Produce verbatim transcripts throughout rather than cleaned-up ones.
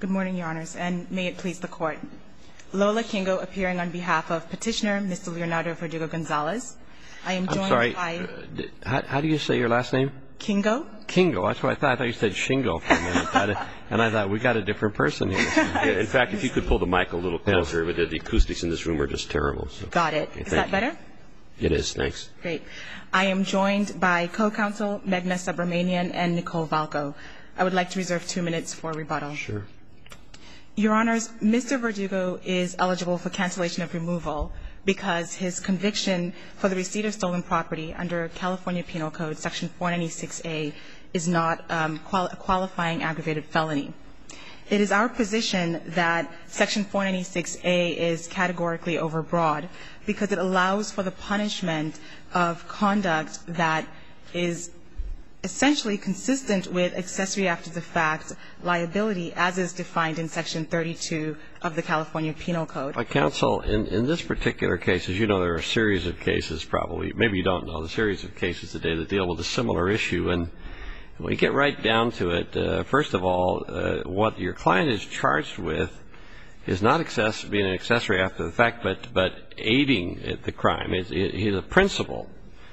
Good morning, Your Honors, and may it please the Court. Lola Kingo appearing on behalf of Petitioner Mister Leonardo Verdugo-Gonzalez. I am joined I'm sorry, by... Uh, how, how do you say your last name? Kingo. Kingo. That's what I thought. I thought you said Shingo for a minute. And I thought, we got a different person here. Yeah, in fact, if you could pull the mic a little closer, but the acoustics in this room are just terrible. So. Got it. Okay, is that you. better? It is. Thanks. Great. I am joined by co-counsel Meghna Subramanian and Nicole Valco. I would like to reserve two minutes for rebuttal. Sure. Your Honors, Mister Verdugo is eligible for cancellation of removal because his conviction for the receipt of stolen property under California Penal Code Section four ninety-six A is not um, qual- a qualifying aggravated felony. It is our position that Section four ninety-six A is categorically overbroad because it allows for the punishment of conduct that is essentially consistent with accessory after the fact liability as is defined in Section thirty-two of the California Penal Code. Uh, counsel, in, in this particular case, as you know, there are a series of cases probably, maybe you don't know, the series of cases today that deal with a similar issue. And when you get right down to it, uh, first of all, uh, what your client is charged with is not access, being an accessory after the fact, but, but aiding the crime. It's, it, he's a principal.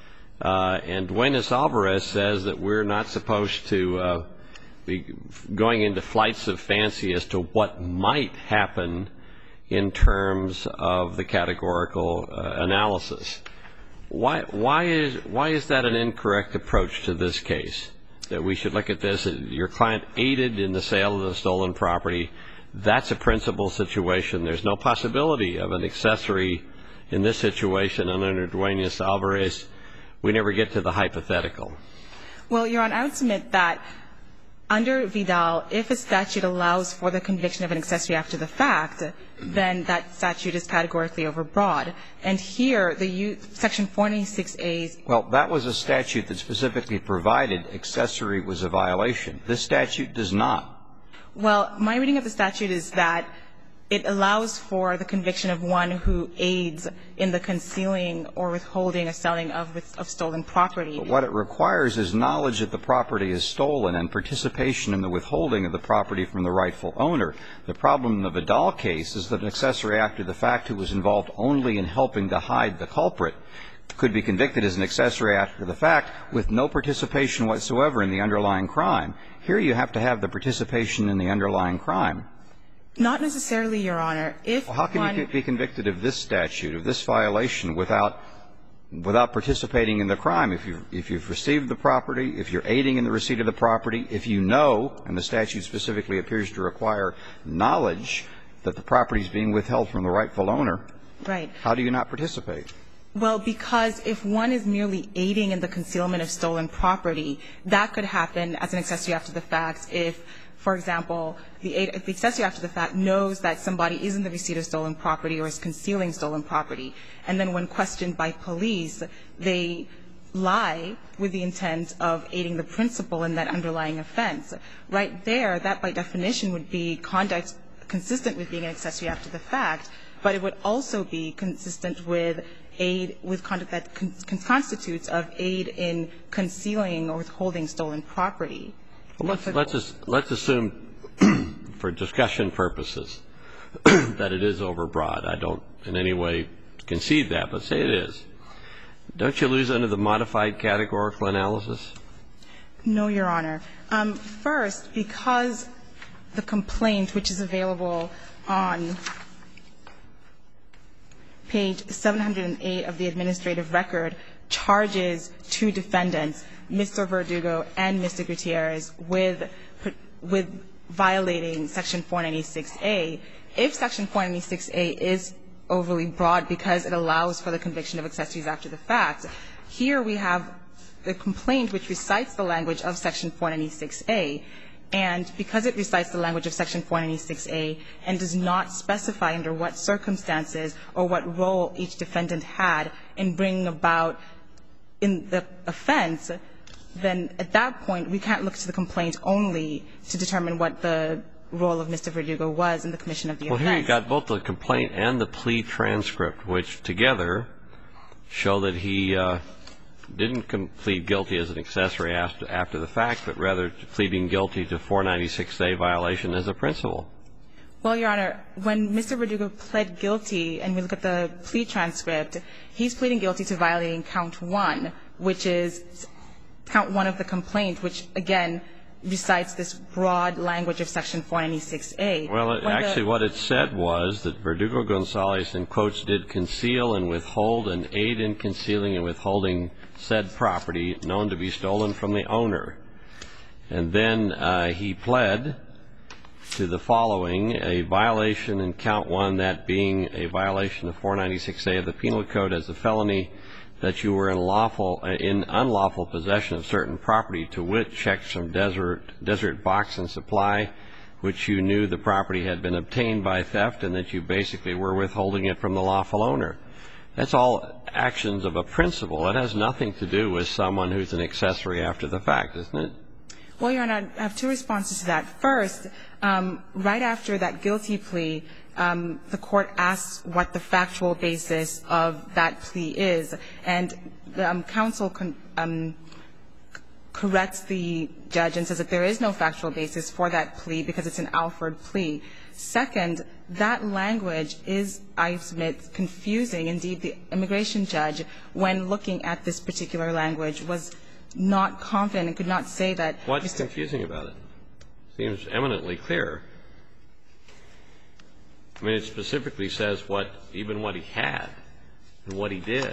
Uh, and Duenas-Alvarez says that we're not supposed to uh, be going into flights of fancy as to what might happen in terms of the categorical uh, analysis. Why, why, is, why is that an incorrect approach to this case? That we should look at this, your client aided in the sale of the stolen property. That's a principal situation. There's no possibility of an accessory in this situation. And under Duenas-Alvarez, we never get to the hypothetical. Well, Your Honor, I would submit that under Vidal, if a statute allows for the conviction of an accessory after the fact, then that statute is categorically overbroad. And here, the U- Section four ninety-six A's... Well, that was a statute that specifically provided accessory was a violation. This statute does not. Well, my reading of the statute is that it allows for the conviction of one who aids in the concealing or withholding or selling of, of stolen property. But what it requires is knowledge that the property is stolen and participation in the withholding of the property from the rightful owner. The problem in the Vidal case is that an accessory after the fact who was involved only in helping to hide the culprit could be convicted as an accessory after the fact with no participation whatsoever in the underlying crime. Here you have to have the participation in the underlying crime. Not necessarily, Your Honor. If well, how can one, you be convicted of this statute, of this violation, without without participating in the crime? If you've, if you've received the property, if you're aiding in the receipt of the property, if you know, and the statute specifically appears to require knowledge that the property is being withheld from the rightful owner, right. How do you not participate? Well, because if one is merely aiding in the concealment of stolen property, that could happen as an accessory after the fact if, for example, the, aid, the accessory after the fact knows that somebody is in the receipt of stolen property or is concealing stolen property, and then when questioned by police, they lie with the intent of aiding the principal in that underlying offense. Right there, that by definition would be conduct consistent with being an accessory after the fact, but it would also be consistent with aid with conduct that con- constitutes of aid in concealing or withholding stolen property. Well, let's, let's, just, let's assume, for discussion purposes, that it is overbroad. I don't in any way concede that, but say it is. Don't you lose under the modified categorical analysis? No, Your Honor. Um, first, because the complaint, which is available on page seven hundred eight of the administrative record, charges two defendants, Mister Verdugo and Mister Gutierrez, with, with violating Section four ninety-six A. If Section four ninety-six A is overly broad because it allows for the conviction of accessories after the fact, here we have the complaint which recites the language of Section four ninety-six A, and because it recites the language of Section four ninety-six A and does not specify under what circumstances or what role each defendant had in bringing about in the offense, then at that point we can't look to the complaint only to determine what the role of Mister Verdugo was in the commission of the offense. Well, here you've got both the complaint and the plea transcript, which together show that he uh, didn't plead guilty as an accessory after, after the fact, but rather pleading guilty to four ninety-six A violation as a principal. Well, Your Honor, when Mister Verdugo pled guilty, and we look at the plea transcript, he's pleading guilty to violating count one, which is count one of the complaint, which, again, recites this broad language of Section four ninety-six A. Well, it, actually, what it said was that Verdugo Gonzalez, in quotes, did conceal and withhold and aid in concealing and withholding said property known to be stolen from the owner. And then uh, he pled to the following: a violation in count one, that being a violation of four ninety-six A of the Penal Code as a felony, that you were in lawful, in unlawful possession of certain property, to wit, checks from Desert, Desert Box and Supply, which you knew the property had been obtained by theft, and that you basically were withholding it from the lawful owner. That's all actions of a principal. It has nothing to do with someone who's an accessory after the fact, isn't it? Well, Your Honor, I have two responses to that. First, um, right after that guilty plea, um, the court asks what the factual basis of that plea is, and the um, counsel con- um, corrects the judge and says that there is no factual basis for that plea because it's an Alford plea. Second, that language is, I submit, confusing. Indeed, the immigration judge, when looking at this particular language, was not confident and could not say that. What's confusing about it? Seems eminently clear. I mean, it specifically says what, even what he had and what he did.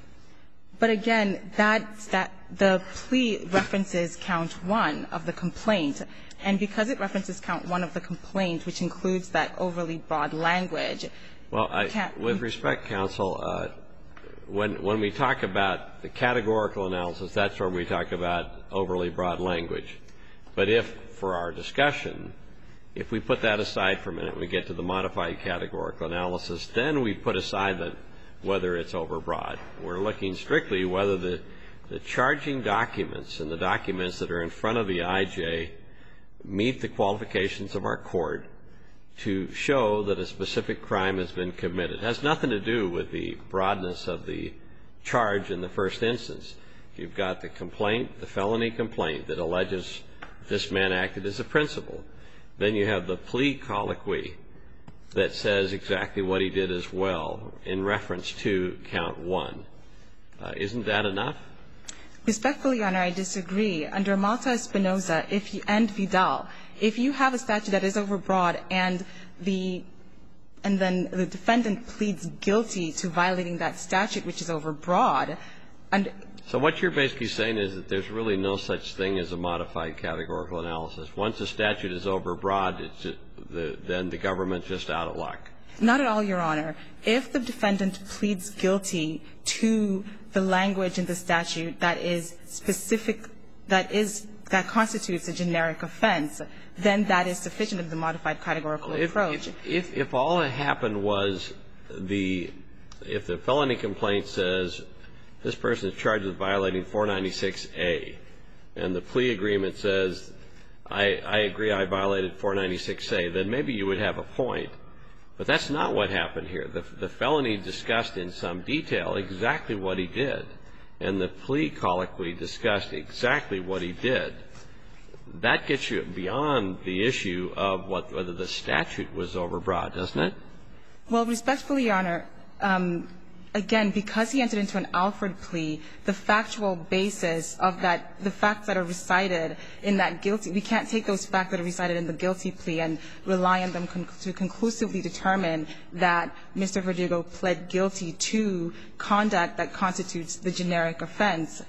But again, that, that the plea references count one of the complaint, and because it references count one of the complaint, which includes that overly broad language. Well, I, with respect, counsel, uh, when when we talk about the categorical analysis, that's where we talk about overly broad language. But if, for our discussion, if we put that aside for a minute, we get to the modified categorical analysis, then we put aside the, whether it's overbroad. We're looking strictly whether the, the charging documents and the documents that are in front of the I J meet the qualifications of our court to show that a specific crime has been committed. It has nothing to do with the broadness of the charge in the first instance. You've got the complaint, the felony complaint that alleges this man acted as a principal. Then you have the plea colloquy that says exactly what he did as well in reference to count one. Uh, isn't that enough? Respectfully, Your Honor, I disagree. Under Malta Espinoza if you, and Vidal, if you have a statute that is overbroad and the and then the defendant pleads guilty to violating that statute, which is overbroad, and so what you're basically saying is that there's really no such thing as a modified categorical analysis. Once a statute is overbroad, it's just the, then the government's just out of luck. Not at all, Your Honor. If the defendant pleads guilty to the language in the statute that is specific, that is, that constitutes a generic offense, then that is sufficient in the modified categorical if, approach. If, if, if all that happened was the, if the felony complaint says this person is charged with violating four ninety-six A, and the plea agreement says I, I agree I violated four ninety-six A, then maybe you would have a point. But that's not what happened here. The, the felony discussed in some detail exactly what he did, and the plea colloquy discussed exactly what he did. That gets you beyond the issue of what, whether the statute was overbroad, doesn't it? Well, respectfully, Your Honor, um, again, because he entered into an Alford plea, the factual basis of that, the facts that are recited in that guilty, we can't take those facts that are recited in the guilty plea and rely on them con- to conclusively determine that Mister Verdugo pled guilty to conduct that constitutes the generic offense.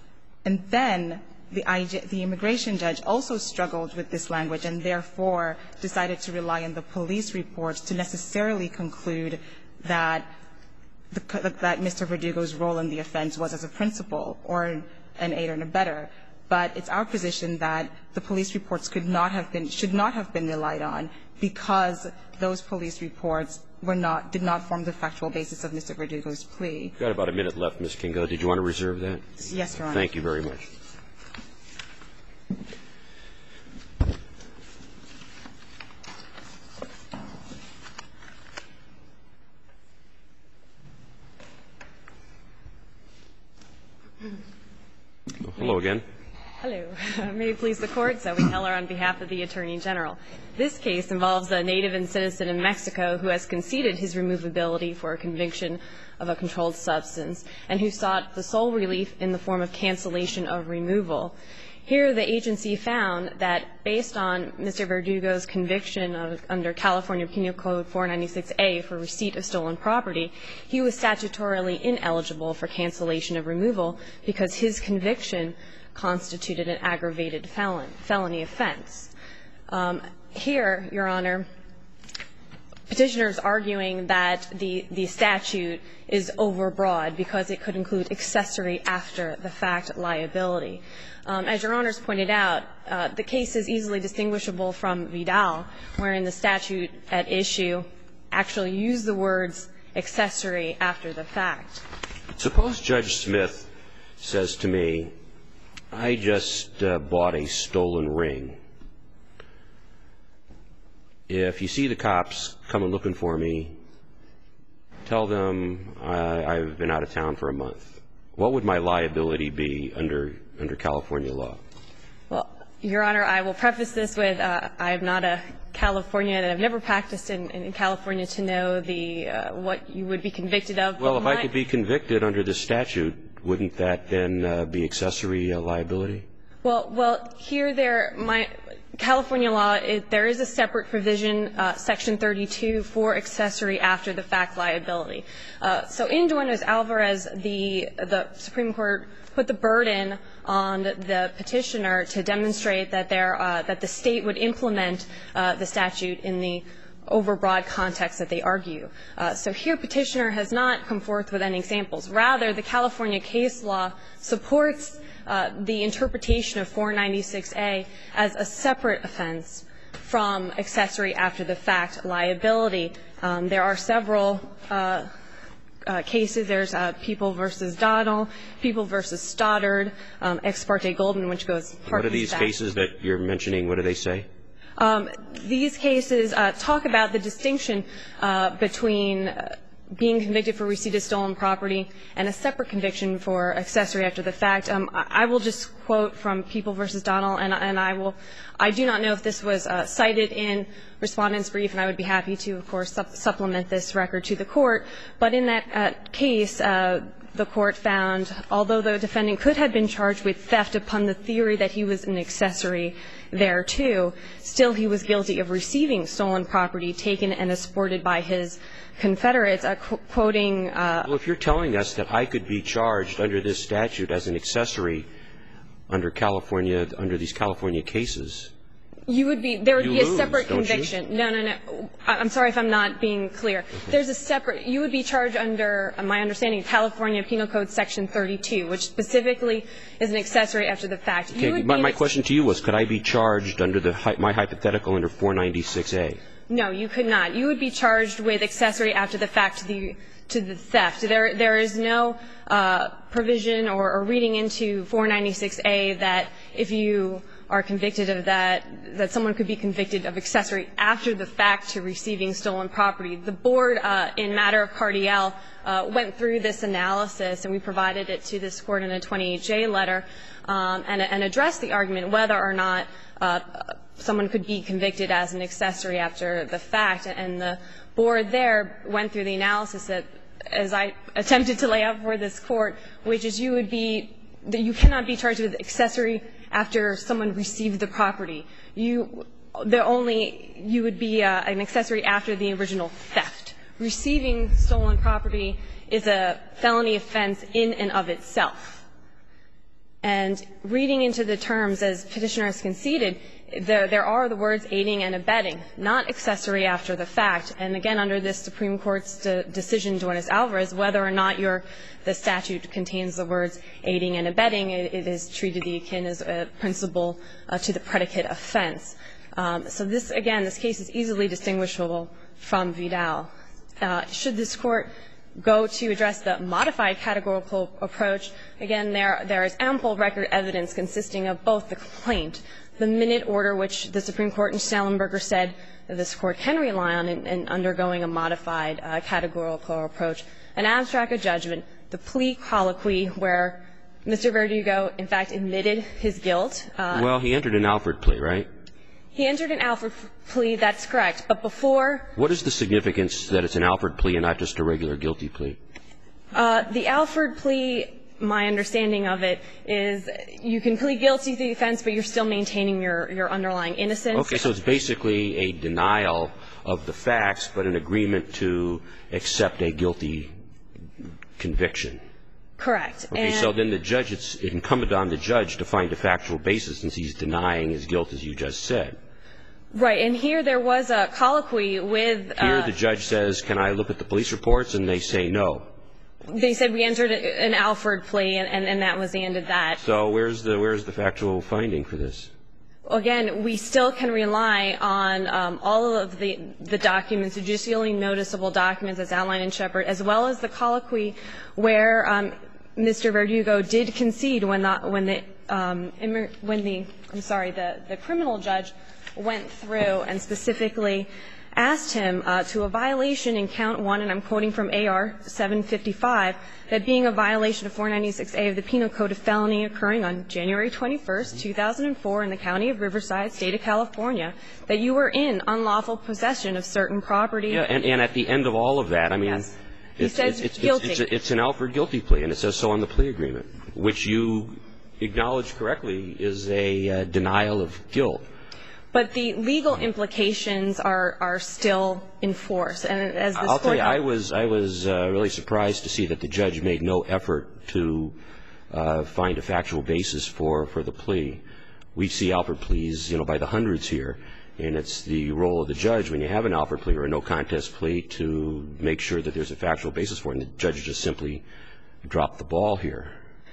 And then the, I J, the immigration judge also struggled with this language and therefore decided to rely on the police reports to necessarily conclude that The, that Mister Verdugo's role in the offense was as a principal or an aider and abetter. But it's our position that the police reports could not have been, should not have been relied on because those police reports were not, did not form the factual basis of Mister Verdugo's plea. You've got about a minute left, Miz Kingo. Did you want to reserve that? Yes, Your Honor. Thank you very much. Hello again. Hello. May it please the Court, Zoe Heller on behalf of the Attorney General. This case involves a native and citizen in Mexico who has conceded his removability for a conviction of a controlled substance and who sought the sole relief in the form of cancellation of removal. Here, the agency found that based on Mister Verdugo's conviction of, under California Penal Code four ninety-six A for receipt of stolen property, he was statutorily ineligible for cancellation of removal because his conviction constituted an aggravated felon, felony offense. Um, here, Your Honor, Petitioner is arguing that the, the statute is overbroad because it could include accessory after the fact liability. Um, as Your Honors pointed out, uh, the case is easily distinguishable from Vidal, wherein the statute at issue actually used the words accessory after the fact. Suppose Judge Smith says to me, I just uh, bought a stolen ring. If you see the cops coming looking for me, tell them I, I've been out of town for a month. What would my liability be under under California law? Well, Your Honor, I will preface this with uh, I am not a Californian, and I've never practiced in, in California to know the uh, what you would be convicted of. Well, if my, I could be convicted under this statute, wouldn't that then uh, be accessory uh, liability? Well, well, here there, my California law, it, there is a separate provision, uh, Section thirty-two, for accessory after the fact liability. Uh, so in Duenas-Alvarez, the the Supreme Court put the burden on the petitioner to demonstrate that there uh, that the state would implement uh, the statute in the overbroad context that they argue. Uh, so here, petitioner has not come forth with any examples. Rather, the California case law supports uh, the interpretation of four ninety-six A as a separate offense from accessory after the fact liability. Um, there are several uh, uh, cases. There's uh, People versus Donnell, People versus Stoddard, um, Ex parte Goldman, which goes part of What are these back. cases that you're mentioning? What do they say? Um, these cases uh, talk about the distinction uh, between uh, being convicted for receipt of stolen property and a separate conviction for accessory after the fact. Um, I, I will just quote from People versus Donnell, and, and I will. I do not know if this was uh, cited in Respondent's brief, and I would be happy to, of course, sup- supplement this record to the court. But in that uh, case, uh, the court found, although the defendant could have been charged with theft upon the theory that he was an accessory there too, still he was guilty of receiving stolen property taken and exported by his confederates, uh, qu- quoting. Uh, Well, if you're telling us that I could be charged under this statute as an accessory under California, under these California cases. You would be, there would You be a lose, separate don't you? conviction. No, no, no. I- I'm sorry if I'm not being clear. Okay. There's a separate, you would be charged under, uh, my understanding, California Penal Code Section thirty-two, which specifically is an accessory after the fact. You Okay, would my, be my ex- question to you was, could I be charged under the hy- my hypothetical under four ninety-six A? No, you could not. You would be charged with accessory after the fact to the to the theft. There, there is no uh, provision or, or reading into four ninety-six A that if you are convicted of that, that someone could be convicted of accessory after the fact to receiving stolen property. The board, uh, in matter of Cardiel, uh, went through this analysis, and we provided it to this court in a twenty-eight J letter, um, and, and addressed the argument whether or not uh, someone could be convicted as an accessory after the fact. And the board there went through the analysis that, as I attempted to lay out for this court, which is you would be, that you cannot be charged with accessory after someone received the property. You, the only, you would be uh, an accessory after the original theft. Receiving stolen property is a felony offense in and of itself. And reading into the terms, as Petitioner has conceded, there, there are the words aiding and abetting, not accessory after the fact. And again, under this Supreme Court's de- decision, Duenas-Alvarez, whether or not your, the statute contains the words aiding and abetting, it, it is treated akin as a principle uh, to the predicate offense. Um, so this, again, this case is easily distinguishable from Vidal. Uh, should this court go to address the modified categorical approach, again, there, there is ample record evidence consisting of both the complaint, the minute order, which the Supreme Court in Schellenberger said that this court can rely on in, in undergoing a modified uh, categorical approach, an abstract of judgment, the plea colloquy where Mister Verdugo, in fact, admitted his guilt. Uh, Well, he entered an Alford plea, right? He entered an Alford plea, that's correct. But before What is the significance that it's an Alford plea and not just a regular guilty plea? uh, the Alford plea, my understanding of it is you can plead guilty to the offense, but you're still maintaining your, your underlying innocence. Okay, so it's basically a denial of the facts, but an agreement to accept a guilty conviction. Correct. Okay, and so then the judge, it's incumbent on the judge to find a factual basis since he's denying his guilt, as you just said. Right, and here there was a colloquy with. Here uh, the judge says, can I look at the police reports? And they say no. They said we entered an Alford plea, and, and, and that was the end of that. So where's the where's the factual finding for this? Again, we still can rely on um, all of the, the documents, the judicially noticeable documents as outlined in Shepard, as well as the colloquy where um, Mister Verdugo did concede when the when the um, when the I'm sorry the the criminal judge went through and specifically asked him uh, to a violation in count one, and I'm quoting from A R seven fifty-five, that being a violation of four ninety-six A of the Penal Code of felony occurring on January twenty-first, two thousand four in the county of Riverside, state of California, that you were in unlawful possession of certain property. Yeah, and, and at the end of all of that, I mean, Yes. He it's, says it's, it's, guilty. It's, it's, it's an Alford guilty plea, and it says so on the plea agreement, which you acknowledge correctly is a uh, denial of guilt. But the legal implications are, are still in force. And as this I'll tell court you, held- I was I was uh, really surprised to see that the judge made no effort to uh, find a factual basis for, for the plea. We see Alford pleas, you know, by the hundreds here, and it's the role of the judge when you have an Alford plea or a no contest plea to make sure that there's a factual basis for it. And the judge just simply dropped the ball here.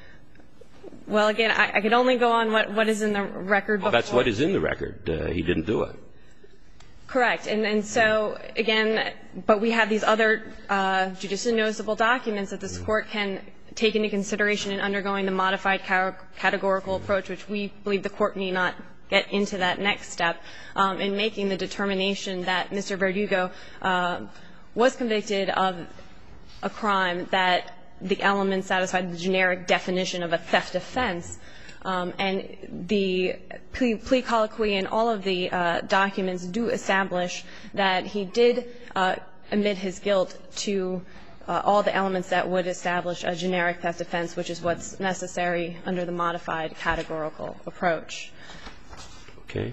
Well, again, I, I could only go on what, what is in the record Well, before. that's what is in the record. Uh, he didn't do it. Correct. And, and so, again, but we have these other uh, judicially noticeable documents that this court can take into consideration in undergoing the modified ca- categorical approach, which we believe the court need not get into that next step um, in making the determination that Mister Verdugo uh, was convicted of a crime that the elements satisfied the generic definition of a theft offense. Um, and the plea, plea colloquy and all of the uh, documents do establish that he did uh, admit his guilt to uh, all the elements that would establish a generic theft offense, which is what's necessary under the modified categorical approach. Okay.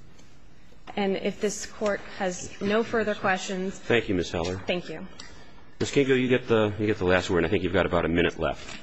And if this court has no further questions. Thank you, Miz Heller. Thank you. Miz Kingo, you get the you get the last word, and I think you've got about a minute left.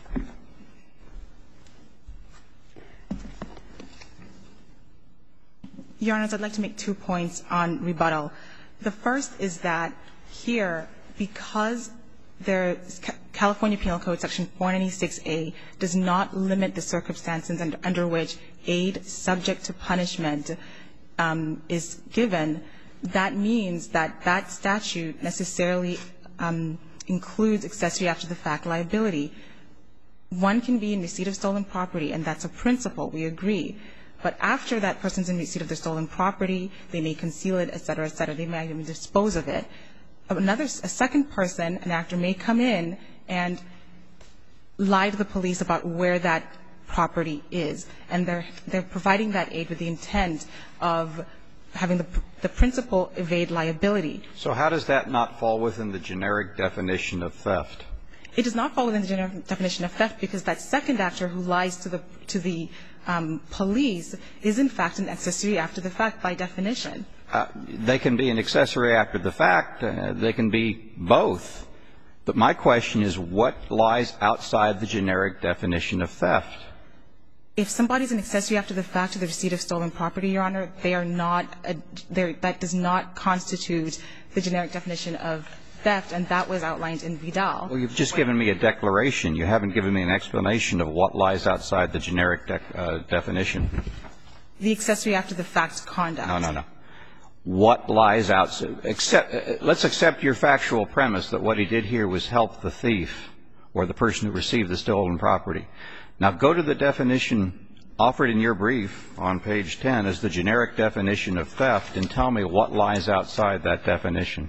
Your Honors, I'd like to make two points on rebuttal. The first is that here, because the California Penal Code Section four ninety-six A does not limit the circumstances under, under which aid subject to punishment um, is given, that means that that statute necessarily um, includes accessory after the fact liability. One can be in receipt of stolen property, and that's a principle. We agree. But after that person's in receipt of the stolen property, they may conceal it, et cetera, et cetera. They may even dispose of it. Another, a second person, an actor, may come in and lie to the police about where that property is, and they're they're providing that aid with the intent of having the the principal evade liability. So how does that not fall within the generic definition of theft? It does not fall within the generic definition of theft because that second actor who lies to the to the um, police is in fact an accessory after the fact by definition. Uh, they can be an accessory after the fact. Uh, they can be both. But my question is, what lies outside the generic definition of theft? If somebody's an accessory after the fact to the receipt of stolen property, Your Honor, they are not a, that does not constitute the generic definition of theft, and that was outlined in Vidal. Well, you've just given me a declaration. You haven't given me an explanation of what lies outside the generic de- uh, definition. The accessory after the fact conduct. No, no, no. What lies outside? Accept, uh, let's accept your factual premise that what he did here was help the thief or the person who received the stolen property. Now, go to the definition offered in your brief on page ten as the generic definition of theft and tell me what lies outside that definition.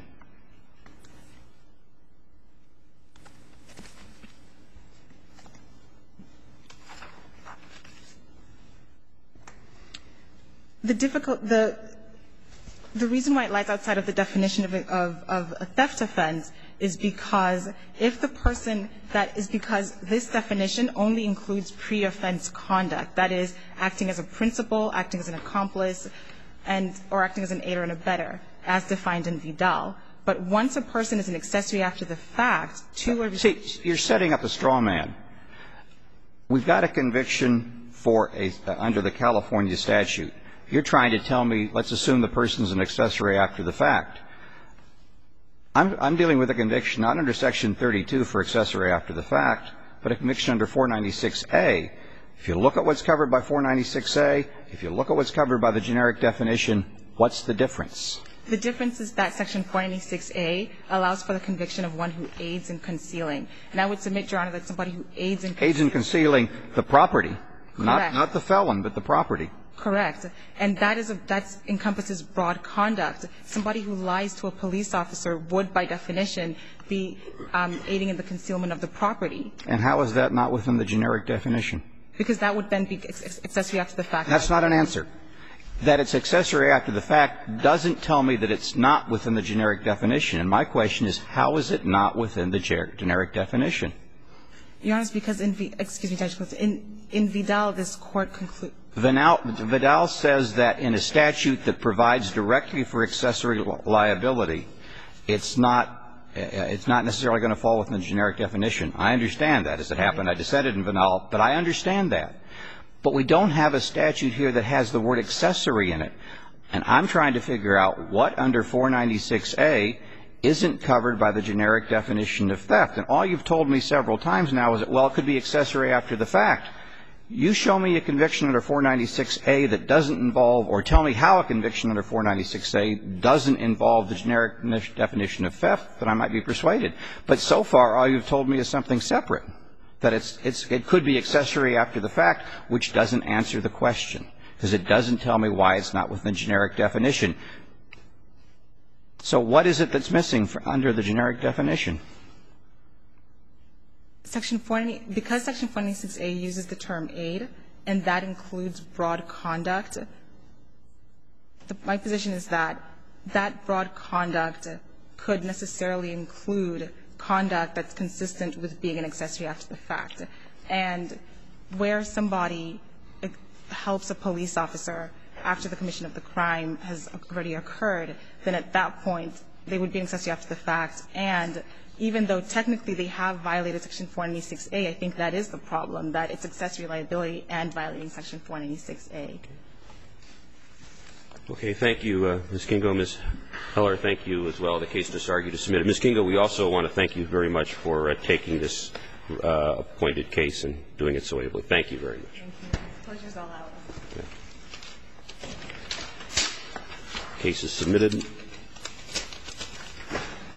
The difficult the the reason why it lies outside of the definition of a, of, of a theft offense is because if the person that is because this definition only includes pre-offense conduct, that is, acting as a principal, acting as an accomplice, and or acting as an aider and abetter, as defined in Vidal. But once a person is an accessory after the fact, two are. See, you're setting up a straw man. We've got a conviction for a uh, under the California statute. You're trying to tell me, let's assume the person's an accessory after the fact. I'm, I'm dealing with a conviction not under Section thirty-two for accessory after the fact, but a conviction under four ninety-six A. If you look at what's covered by four ninety-six A, if you look at what's covered by the generic definition, what's the difference? The difference is that Section four ninety-six A allows for the conviction of one who aids in concealing. And I would submit, Your Honor, that somebody who aids in concealing. Aids in concealing the property, not, Correct. not the felon, but the property. Correct. And that is a, that encompasses broad conduct. Somebody who lies to a police officer would, by definition, be um, aiding in the concealment of the property. And how is that not within the generic definition? Because that would then be accessory after the fact. That's not an answer. That it's accessory after the fact doesn't tell me that it's not within the generic definition. And my question is, how is it not within the generic definition? Your Honor, it's because in v, excuse me, Judge, in in Vidal, this court conclude. Vidal, Vidal says that in a statute that provides directly for accessory liability, it's not it's not necessarily going to fall within the generic definition. I understand that. As it happened, I dissented in Vidal, but I understand that. But we don't have a statute here that has the word accessory in it. And I'm trying to figure out what under four ninety-six A isn't covered by the generic definition of theft. And all you've told me several times now is that, well, it could be accessory after the fact. You show me a conviction under four ninety-six A that doesn't involve, or tell me how a conviction under four ninety-six A doesn't involve the generic definition of theft, then I might be persuaded. But so far, all you've told me is something separate, that it's, it's, it could be accessory after the fact, which doesn't answer the question, because it doesn't tell me why it's not within the generic definition. So what is it that's missing for, under the generic definition? Section four ninety, because Section four ninety-six A uses the term aid, and that includes broad conduct, the, my position is that that broad conduct could necessarily include conduct that's consistent with being an accessory after the fact. And where somebody helps a police officer after the commission of the crime has already occurred, then at that point they would be an accessory after the fact. And even though technically they have violated Section four ninety-six A, I think that is the problem, that it's accessory liability and violating Section four ninety-six A. Okay. Thank you, uh, Miz Kingo. Miz Heller, thank you as well. The case just argued is submitted. Miz Kingo, we also want to thank you very much for uh, taking this uh, appointed case and doing it so ably. Thank you very much. Thank you. Pleasure's all out. Okay. Case is submitted.